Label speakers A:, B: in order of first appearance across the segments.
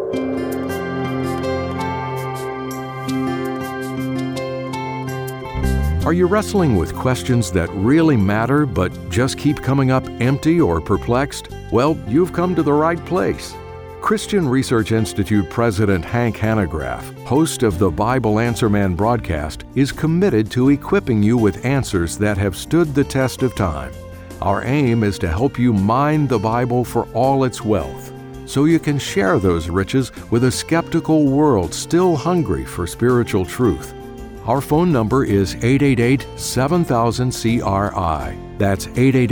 A: Are you wrestling with questions that really matter but just keep coming up empty or perplexed? Well, you've come to the right place. Christian Research Institute President Hank Hanegraaff, host of the Bible Answer Man broadcast, is committed to equipping you with answers that have stood the test of time. Our aim is to help you mine the Bible for all its wealth, so you can share those riches with a skeptical world still hungry for spiritual truth. Our phone number is 888-7000-CRI. That's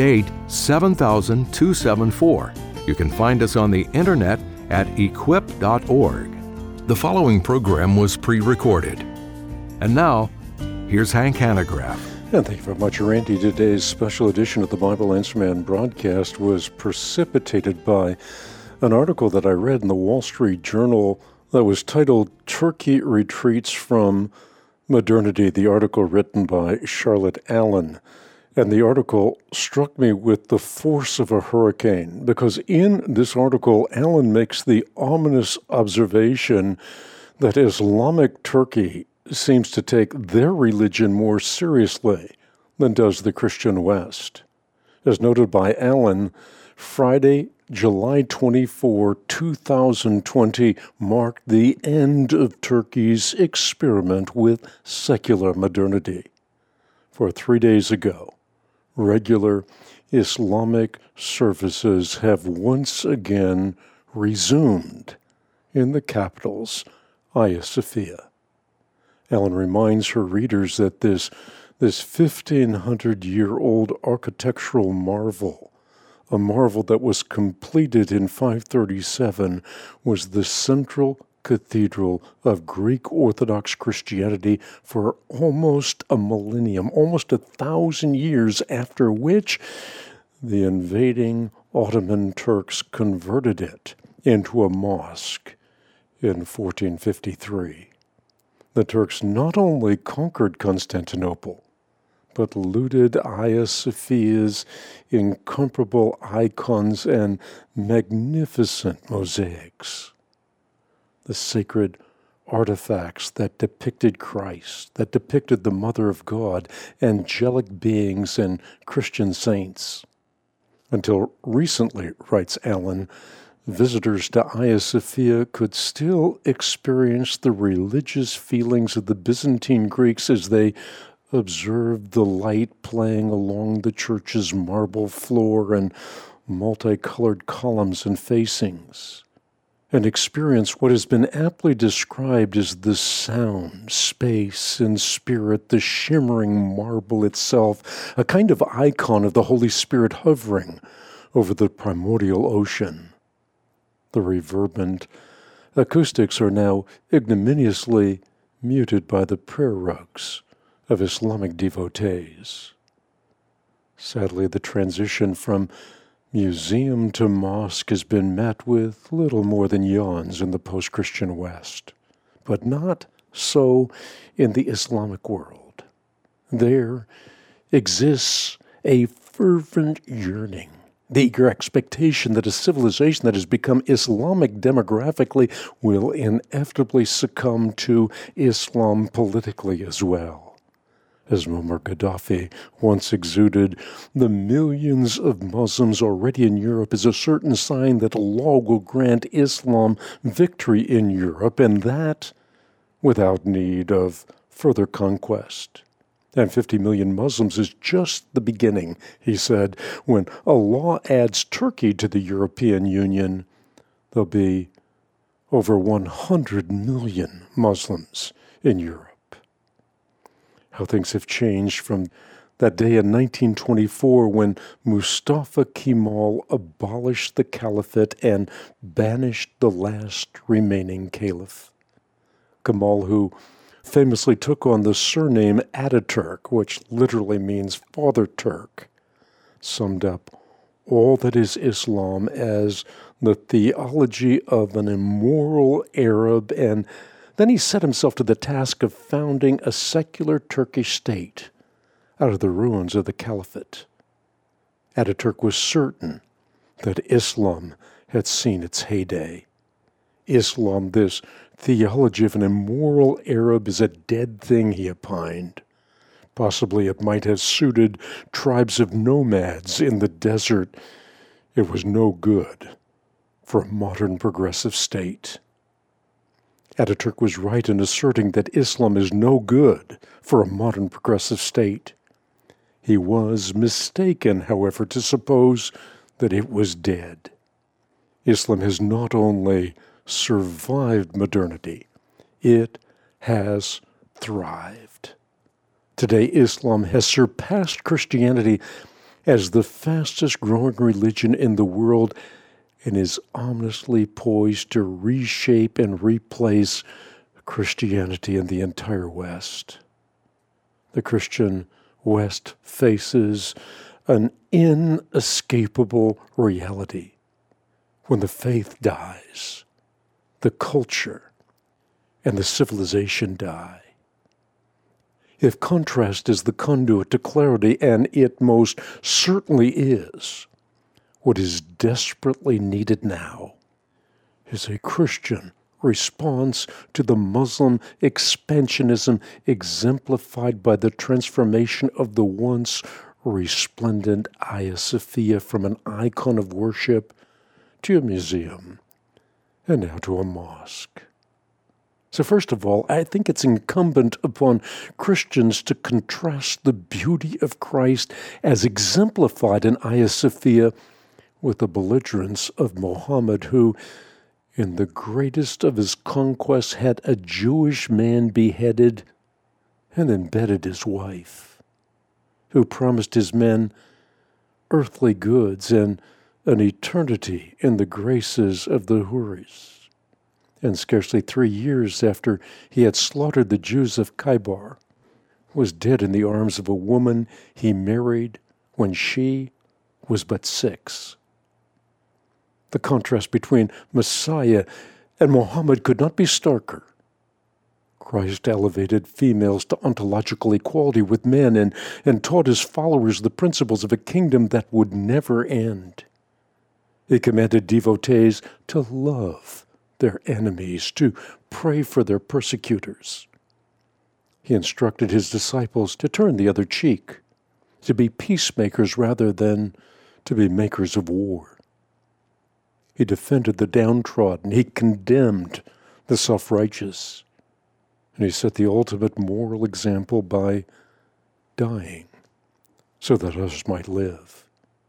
A: 888-7000-274. You can find us on the internet at equip.org. The following program was pre-recorded. And now, here's Hank Hanegraaff.
B: And thank you very much, Randy. Today's special edition of the Bible Answer Man broadcast was precipitated by an article that I read in the Wall Street Journal that was titled, "Turkey Retreats from Modernity," the article written by Charlotte Allen. And the article struck me with the force of a hurricane, because in this article, Allen makes the ominous observation that Islamic Turkey seems to take their religion more seriously than does the Christian West. As noted by Allen, Friday, July 24, 2020, marked the end of Turkey's experiment with secular modernity. For 3 days ago, regular Islamic services have once again resumed in the capital's Hagia Sophia. Allen reminds her readers that this 1,500-year-old architectural marvel, a marvel that was completed in 537, was the central cathedral of Greek Orthodox Christianity for almost a millennium, almost 1,000 years, after which the invading Ottoman Turks converted it into a mosque in 1453. The Turks not only conquered Constantinople, but looted Hagia Sophia's incomparable icons and magnificent mosaics. The sacred artifacts that depicted Christ, that depicted the Mother of God, angelic beings, and Christian saints. Until recently, writes Allen, visitors to Hagia Sophia could still experience the religious feelings of the Byzantine Greeks as they observed the light playing along the church's marble floor and multicolored columns and facings, and experience what has been aptly described as the sound, space, and spirit, the shimmering marble itself, a kind of icon of the Holy Spirit hovering over the primordial ocean. The reverberant acoustics are now ignominiously muted by the prayer rugs of Islamic devotees. Sadly, the transition from museum to mosque has been met with little more than yawns in the post-Christian West, but not so in the Islamic world. There exists a fervent yearning, the eager expectation that a civilization that has become Islamic demographically will inevitably succumb to Islam politically as well. As Muammar Gaddafi once exuded, the millions of Muslims already in Europe is a certain sign that Allah will grant Islam victory in Europe, and that without need of further conquest. And 50 million Muslims is just the beginning, he said. When Allah adds Turkey to the European Union, there'll be over 100 million Muslims in Europe. How things have changed from that day in 1924 when Mustafa Kemal abolished the caliphate and banished the last remaining caliph. Kemal, who famously took on the surname Ataturk, which literally means Father Turk, summed up all that is Islam as the theology of an immoral Arab, and then he set himself to the task of founding a secular Turkish state out of the ruins of the caliphate. Ataturk was certain that Islam had seen its heyday. Islam, this theology of an immoral Arab, is a dead thing, he opined. Possibly it might have suited tribes of nomads in the desert. It was no good for a modern progressive state. Ataturk was right in asserting that Islam is no good for a modern progressive state. He was mistaken, however, to suppose that it was dead. Islam has not only survived modernity, it has thrived. Today, Islam has surpassed Christianity as the fastest growing religion in the world and is ominously poised to reshape and replace Christianity in the entire West. The Christian West faces an inescapable reality. When the faith dies, the culture and the civilization die. If contrast is the conduit to clarity, and it most certainly is, what is desperately needed now is a Christian response to the Muslim expansionism exemplified by the transformation of the once resplendent Hagia Sophia from an icon of worship to a museum, and now to a mosque. So first of all, I think it's incumbent upon Christians to contrast the beauty of Christ as exemplified in Hagia Sophia with the belligerence of Muhammad, who, in the greatest of his conquests, had a Jewish man beheaded and then bedded his wife, who promised his men earthly goods and an eternity in the graces of the Houris. And scarcely 3 years after he had slaughtered the Jews of Khaybar, was dead in the arms of a woman he married when she was but 6. The contrast between Messiah and Muhammad could not be starker. Christ elevated females to ontological equality with men and taught his followers the principles of a kingdom that would never end. He commanded devotees to love their enemies, to pray for their persecutors. He instructed his disciples to turn the other cheek, to be peacemakers rather than to be makers of war. He defended the downtrodden. He condemned the self-righteous. And he set the ultimate moral example by dying so that others might live.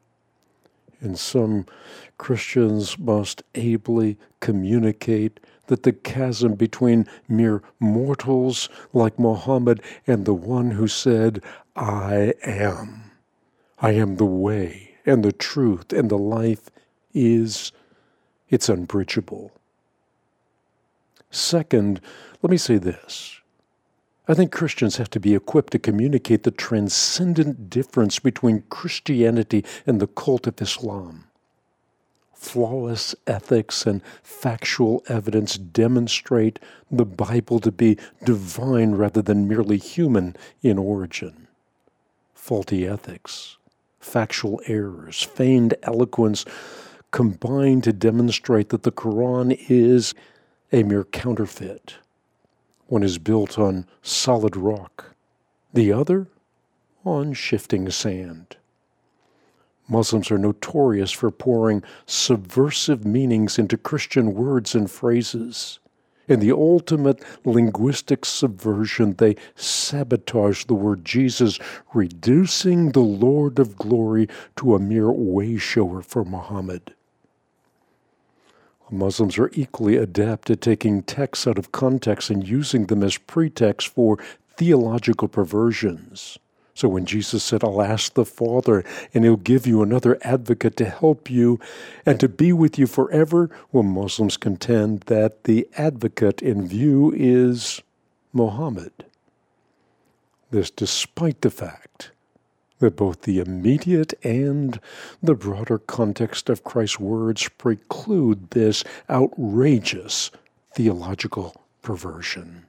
B: And some Christians must ably communicate that the chasm between mere mortals like Muhammad and the one who said, I am the way and the truth and the life it's unbridgeable. Second, let me say this. I think Christians have to be equipped to communicate the transcendent difference between Christianity and the cult of Islam. Flawless ethics and factual evidence demonstrate the Bible to be divine rather than merely human in origin. Faulty ethics, factual errors, feigned eloquence combine to demonstrate that the Quran is a mere counterfeit. One is built on solid rock, the other on shifting sand. Muslims are notorious for pouring subversive meanings into Christian words and phrases. In the ultimate linguistic subversion, they sabotage the word Jesus, reducing the Lord of glory to a mere way-shower for Muhammad. Muslims are equally adept at taking texts out of context and using them as pretext for theological perversions. So when Jesus said, I'll ask the Father, and he'll give you another advocate to help you and to be with you forever, well, Muslims contend that the advocate in view is Muhammad. This despite the fact that both the immediate and the broader context of Christ's words preclude this outrageous theological perversion.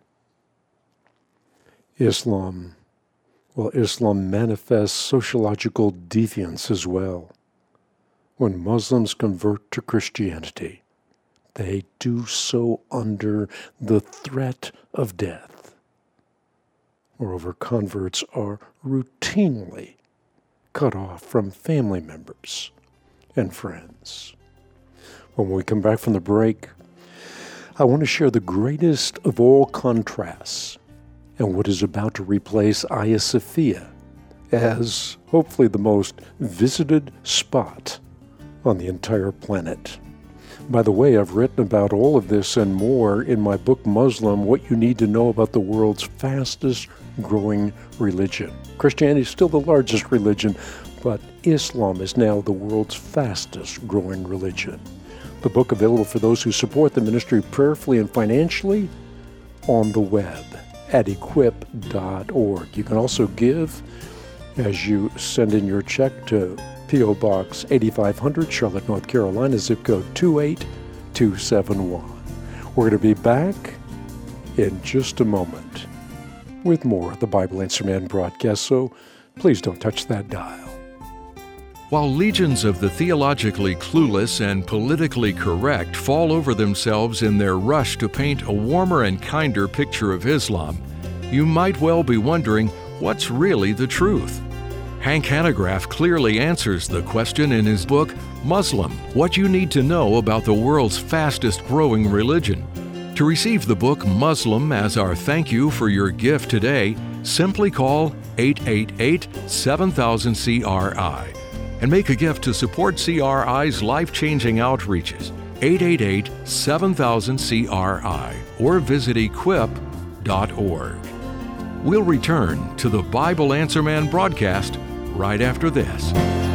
B: Islam manifests sociological deviance as well. When Muslims convert to Christianity, they do so under the threat of death. Moreover, converts are routinely cut off from family members and friends. When we come back from the break, I want to share the greatest of all contrasts and what is about to replace Hagia Sophia as hopefully the most visited spot on the entire planet. By the way, I've written about all of this and more in my book, Muslim, What You Need to Know About the World's Fastest Growing Religion. Christianity is still the largest religion, but Islam is now the world's fastest growing religion. The book available for those who support the ministry prayerfully and financially on the web at equip.org. You can also give as you send in your check to P.O. Box 8500, Charlotte, North Carolina, zip code 28271. We're going to be back in just a moment with more of the Bible Answer Man broadcast, so please don't touch that dial.
A: While legions of the theologically clueless and politically correct fall over themselves in their rush to paint a warmer and kinder picture of Islam, you might well be wondering what's really the truth. Hank Hanegraaff clearly answers the question in his book, Muslim, What You Need to Know About the World's Fastest Growing Religion. To receive the book Muslim as our thank you for your gift today, simply call 888-7000-CRI and make a gift to support CRI's life-changing outreaches, 888-7000-CRI, or visit equip.org. We'll return to the Bible Answer Man broadcast right after this.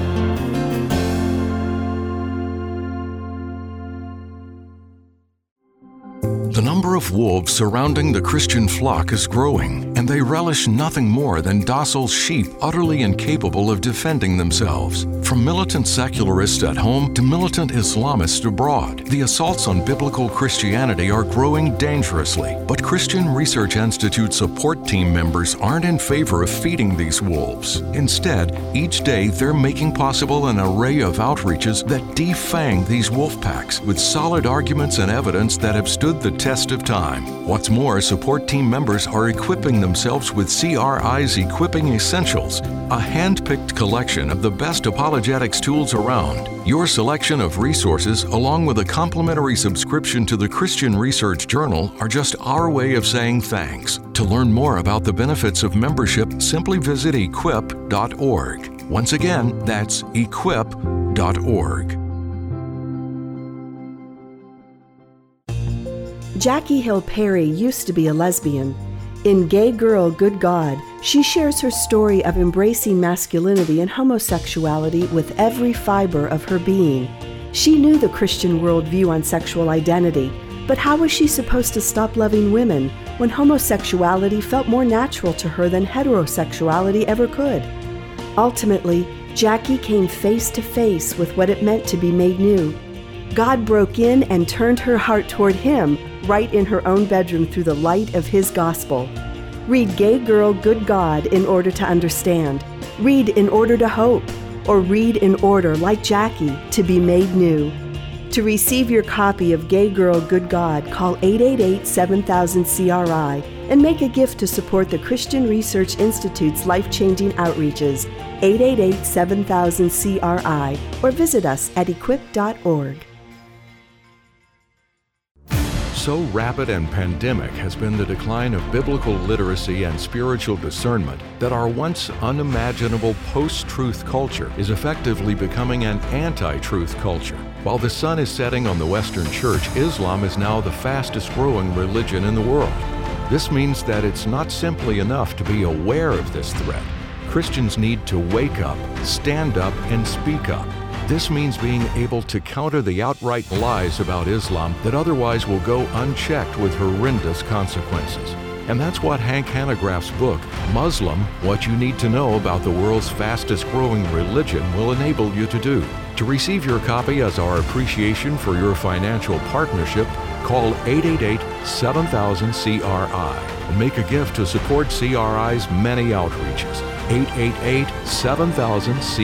A: The number of wolves surrounding the Christian flock is growing, and they relish nothing more than docile sheep utterly incapable of defending themselves. From militant secularists at home to militant Islamists abroad, the assaults on biblical Christianity are growing dangerously. But Christian Research Institute support team members aren't in favor of feeding these wolves. Instead, each day they're making possible an array of outreaches that defang these wolf packs with solid arguments and evidence that have stood the test of time. What's more, support team members are equipping themselves with CRI's Equipping Essentials, a hand-picked collection of the best apologetics tools around. Your selection of resources, along with a complimentary subscription to the Christian Research Journal, are just our way of saying thanks. To learn more about the benefits of membership, simply visit equip.org. Once again, that's equip.org.
C: Jackie Hill Perry used to be a lesbian. In Gay Girl, Good God, she shares her story of embracing masculinity and homosexuality with every fiber of her being. She knew the Christian worldview on sexual identity, but how was she supposed to stop loving women when homosexuality felt more natural to her than heterosexuality ever could? Ultimately, Jackie came face to face with what it meant to be made new. God broke in and turned her heart toward Him right in her own bedroom through the light of His gospel. Read Gay Girl, Good God in order to understand. Read in order to hope. Or read in order, like Jackie, to be made new. To receive your copy of Gay Girl, Good God, call 888-7000-CRI and make a gift to support the Christian Research Institute's life-changing outreaches, 888-7000-CRI, or visit us at equip.org.
A: So rapid and pandemic has been the decline of biblical literacy and spiritual discernment that our once unimaginable post-truth culture is effectively becoming an anti-truth culture. While the sun is setting on the Western Church, Islam is now the fastest growing religion in the world. This means that it's not simply enough to be aware of this threat. Christians need to wake up, stand up, and speak up. This means being able to counter the outright lies about Islam that otherwise will go unchecked with horrendous consequences. And that's what Hank Hanegraaff's book, Muslim, What You Need to Know About the World's Fastest Growing Religion, will enable you to do. To receive your copy as our appreciation for your financial partnership, call 888-7000-CRI and make a gift to support CRI's many outreaches,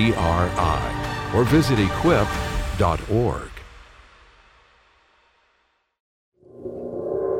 A: 888-7000-CRI. or visit equip.org.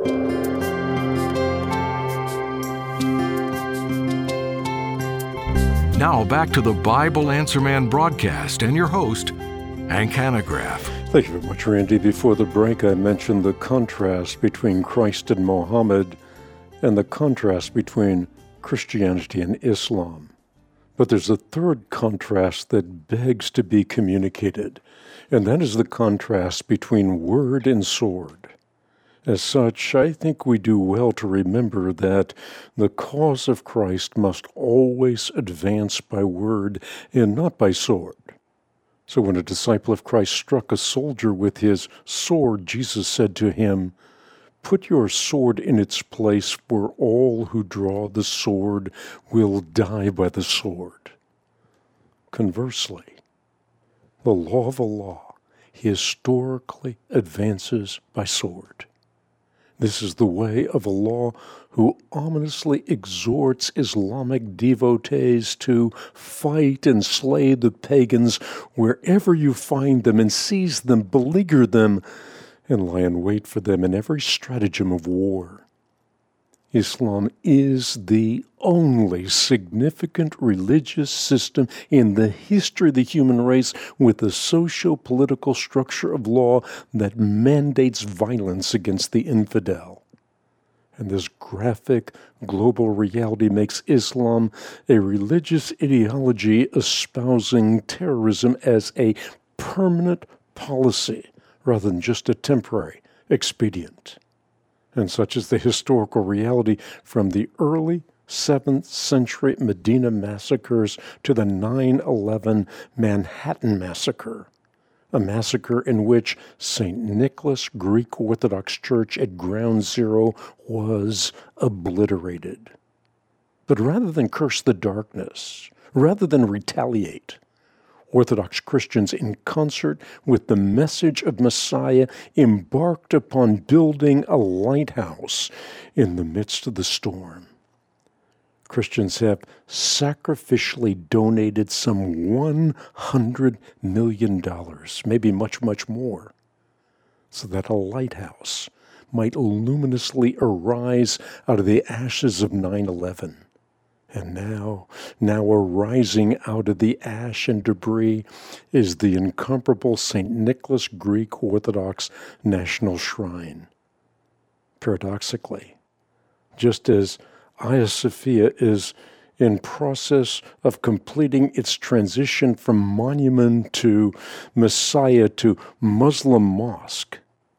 A: Now back to the Bible Answer Man broadcast and your host, Hank Hanegraaff.
B: Thank you very much, Randy. Before the break, I mentioned the contrast between Christ and Mohammed and the contrast between Christianity and Islam. But there's a third contrast that begs to be communicated, and that is the contrast between word and sword. As such, I think we do well to remember that the cause of Christ must always advance by word and not by sword. So when a disciple of Christ struck a soldier with his sword, Jesus said to him, "Put your sword in its place, for all who draw the sword will die by the sword." Conversely, the law of Allah historically advances by sword. This is the way of Allah, who ominously exhorts Islamic devotees to fight and slay the pagans wherever you find them, and seize them, beleaguer them, and lie in wait for them in every stratagem of war. Islam is the only significant religious system in the history of the human race with a socio-political structure of law that mandates violence against the infidel. And this graphic global reality makes Islam a religious ideology espousing terrorism as a permanent policy rather than just a temporary expedient. And such is the historical reality from the early 7th century Medina massacres to the 9/11 Manhattan massacre, a massacre in which St. Nicholas Greek Orthodox Church at Ground Zero was obliterated. But rather than curse the darkness, rather than retaliate, Orthodox Christians, in concert with the message of Messiah, embarked upon building a lighthouse in the midst of the storm. Christians have sacrificially donated some $100 million, maybe much, much more, so that a lighthouse might luminously arise out of the ashes of 9/11. And now arising out of the ash and debris is the incomparable St. Nicholas Greek Orthodox National Shrine. Paradoxically, just as Hagia Sophia is in process of completing its transition from monument to Messiah to Muslim mosque,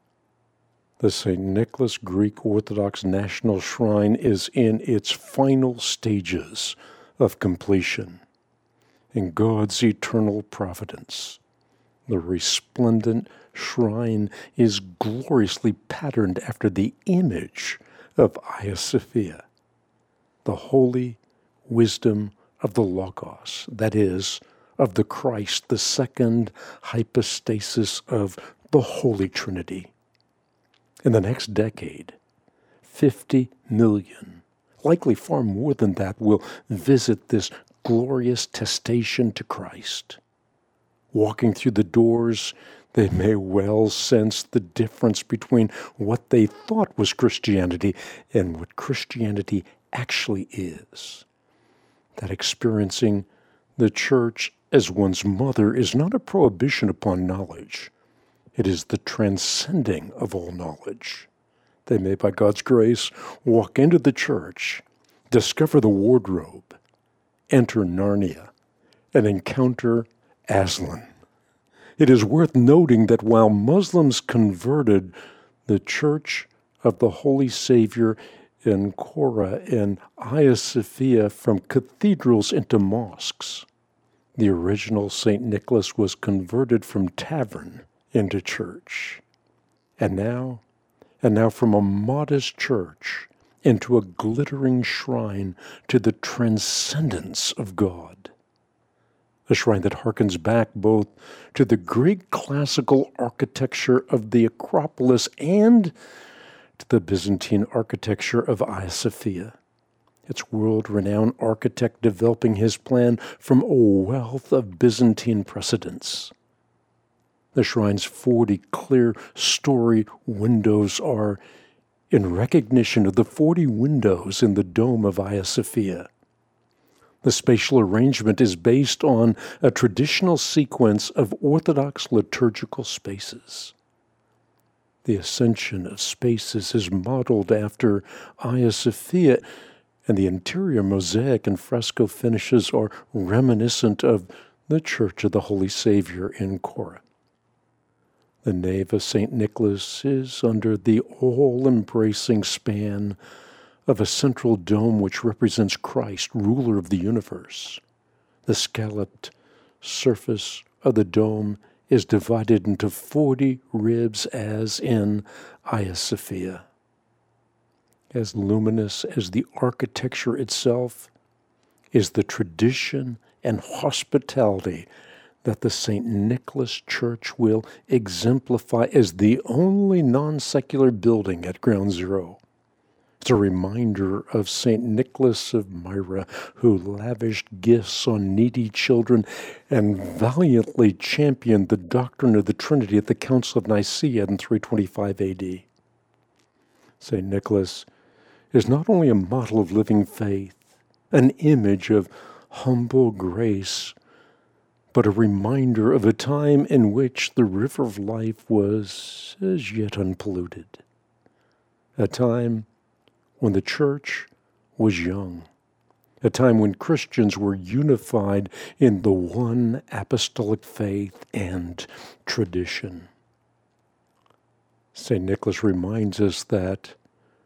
B: the St. Nicholas Greek Orthodox National Shrine is in its final stages of completion. In God's eternal providence, the resplendent shrine is gloriously patterned after the image of Hagia Sophia, the holy wisdom of the Logos, that is, of the Christ, the second hypostasis of the Holy Trinity. In the next decade, 50 million, likely far more than that, will visit this glorious testation to Christ. Walking through the doors, they may well sense the difference between what they thought was Christianity and what Christianity actually is. That experiencing the church as one's mother is not a prohibition upon knowledge. It is the transcending of all knowledge. They may, by God's grace, walk into the church, discover the wardrobe, enter Narnia, and encounter Aslan. It is worth noting that while Muslims converted the Church of the Holy Savior in Korah and Hagia Sophia from cathedrals into mosques, the original St. Nicholas was converted from tavern into church. And now from a modest church into a glittering shrine to the transcendence of God. A shrine that harkens back both to the Greek classical architecture of the Acropolis and to the Byzantine architecture of Hagia Sophia. Its world-renowned architect developing his plan from a wealth of Byzantine precedents. The shrine's 40 clear story windows are in recognition of the 40 windows in the dome of Hagia Sophia. The spatial arrangement is based on a traditional sequence of Orthodox liturgical spaces. The ascension of spaces is modeled after Hagia Sophia, and the interior mosaic and fresco finishes are reminiscent of the Church of the Holy Savior in Kora. The nave of St. Nicholas is under the all-embracing span of a central dome which represents Christ, ruler of the universe. The scalloped surface of the dome is divided into 40 ribs as in Hagia Sophia. As luminous as the architecture itself is the tradition and hospitality that the St. Nicholas Church will exemplify as the only non-secular building at Ground Zero. It's a reminder of St. Nicholas of Myra, who lavished gifts on needy children and valiantly championed the doctrine of the Trinity at the Council of Nicaea in 325 A.D. St. Nicholas is not only a model of living faith, an image of humble grace, but a reminder of a time in which the river of life was as yet unpolluted. A time when the church was young. A time when Christians were unified in the one apostolic faith and tradition. St. Nicholas reminds us that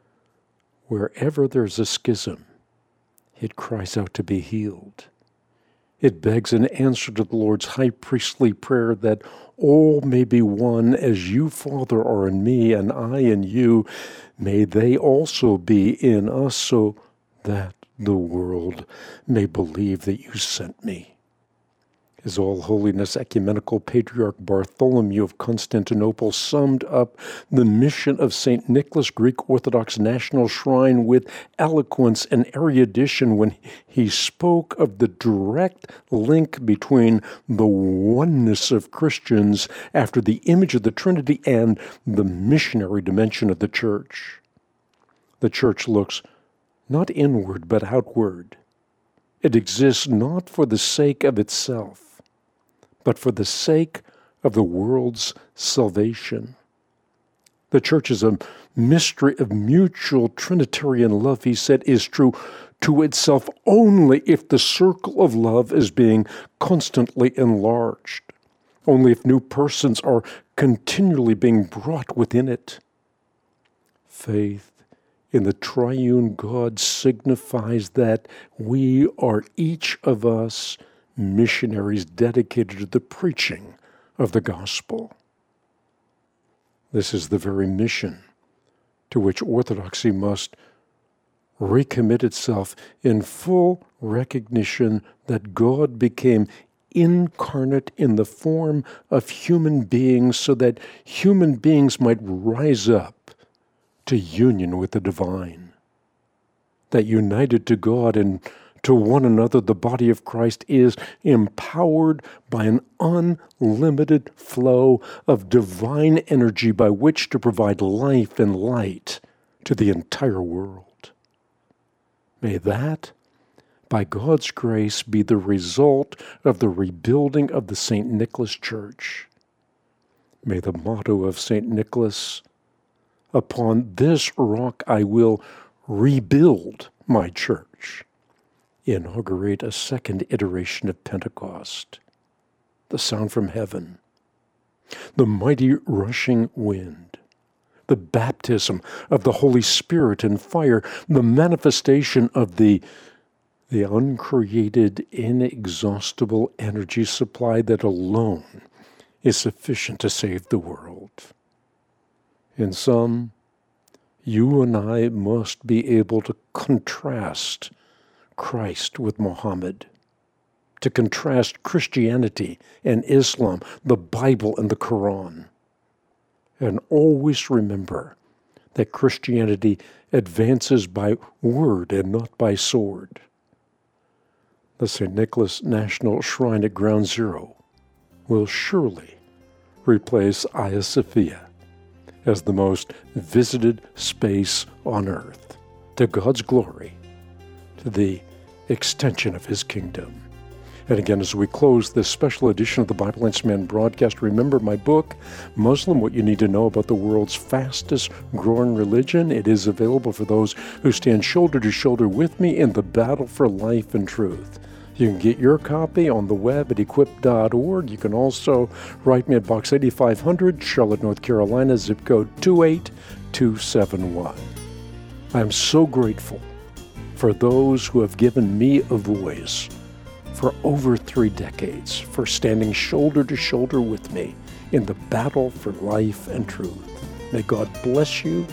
B: wherever there's a schism, it cries out to be healed. It begs an answer to the Lord's high priestly prayer that all may be one as you, Father, are in me and I in you. May they also be in us so that the world may believe that you sent me. His All-Holiness Ecumenical Patriarch Bartholomew of Constantinople summed up the mission of St. Nicholas Greek Orthodox National Shrine with eloquence and erudition when he spoke of the direct link between the oneness of Christians after the image of the Trinity and the missionary dimension of the Church. The Church looks not inward but outward. It exists not for the sake of itself, but for the sake of the world's salvation. The Church is a mystery of mutual Trinitarian love, he said, is true to itself only if the circle of love is being constantly enlarged, only if new persons are continually being brought within it. Faith in the triune God signifies that we are each of us missionaries dedicated to the preaching of the gospel. This is the very mission to which Orthodoxy must recommit itself in full recognition that God became incarnate in the form of human beings so that human beings might rise up to union with the divine. That united to God and to one another, the body of Christ is empowered by an unlimited flow of divine energy by which to provide life and light to the entire world. May that, by God's grace, be the result of the rebuilding of the St. Nicholas Church. May the motto of St. Nicholas, "Upon this rock I will rebuild my church," inaugurate a second iteration of Pentecost. The sound from heaven, the mighty rushing wind, the baptism of the Holy Spirit and fire, the manifestation of the uncreated, inexhaustible energy supply that alone is sufficient to save the world. In sum, you and I must be able to contrast Christ with Muhammad, to contrast Christianity and Islam, the Bible and the Quran, and always remember that Christianity advances by word and not by sword. The St. Nicholas National Shrine at Ground Zero will surely replace Hagia Sophia as the most visited space on earth, to God's glory, to the extension of His kingdom. And again, as we close this special edition of the Bible Answer Man broadcast, remember my book, Muslim, What You Need to Know About the World's Fastest Growing Religion. It is available for those who stand shoulder to shoulder with me in the battle for life and truth. You can get your copy on the web at equip.org. You can also write me at Box 8500, Charlotte, North Carolina, zip code 28271. I am so grateful for those who have given me a voice for over 3 decades, for standing shoulder to shoulder with me in the battle for life and truth. May God bless you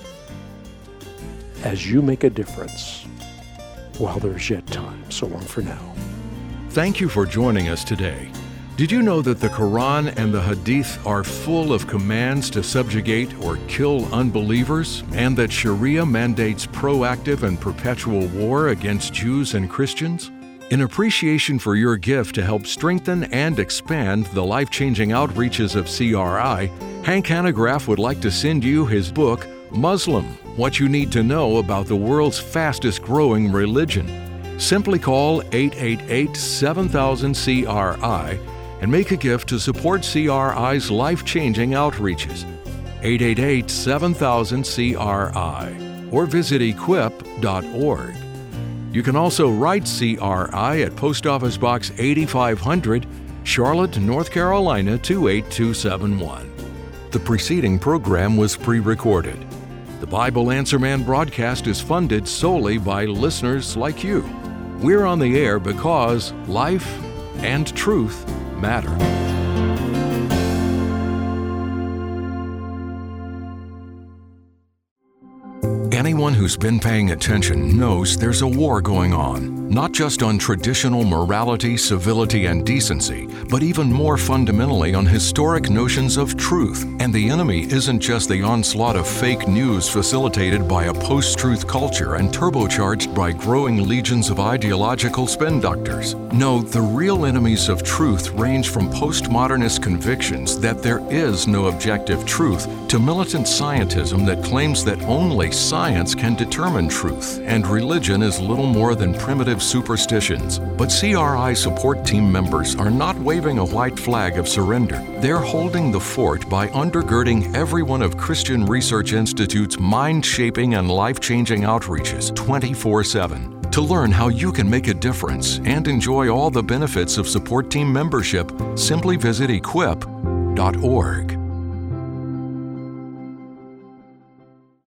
B: as you make a difference while there's yet time. So long for now.
A: Thank you for joining us today. Did you know that the Quran and the Hadith are full of commands to subjugate or kill unbelievers, and that Sharia mandates proactive and perpetual war against Jews and Christians? In appreciation for your gift to help strengthen and expand the life-changing outreaches of CRI, Hank Hanegraaff would like to send you his book, Muslim, What You Need to Know About the World's Fastest Growing Religion. Simply call 888-7000-CRI and make a gift to support CRI's life-changing outreaches. 888-7000-CRI or visit equip.org. You can also write CRI at Post Office Box 8500, Charlotte, North Carolina 28271. The preceding program was pre-recorded. The Bible Answer Man broadcast is funded solely by listeners like you. We're on the air because life and truth matter. Anyone who's been paying attention knows there's a war going on, not just on traditional morality, civility, and decency, but even more fundamentally on historic notions of truth. And the enemy isn't just the onslaught of fake news facilitated by a post-truth culture and turbocharged by growing legions of ideological spin doctors. No, the real enemies of truth range from postmodernist convictions that there is no objective truth to militant scientism that claims that only science can determine truth, and religion is little more than primitive superstitions. But CRI support team members are not waving a white flag of surrender. They're holding the fort by undergirding every one of Christian Research Institute's mind-shaping and life-changing outreaches 24/7. To learn how you can make a difference and enjoy all the benefits of support team membership, simply visit equip.org.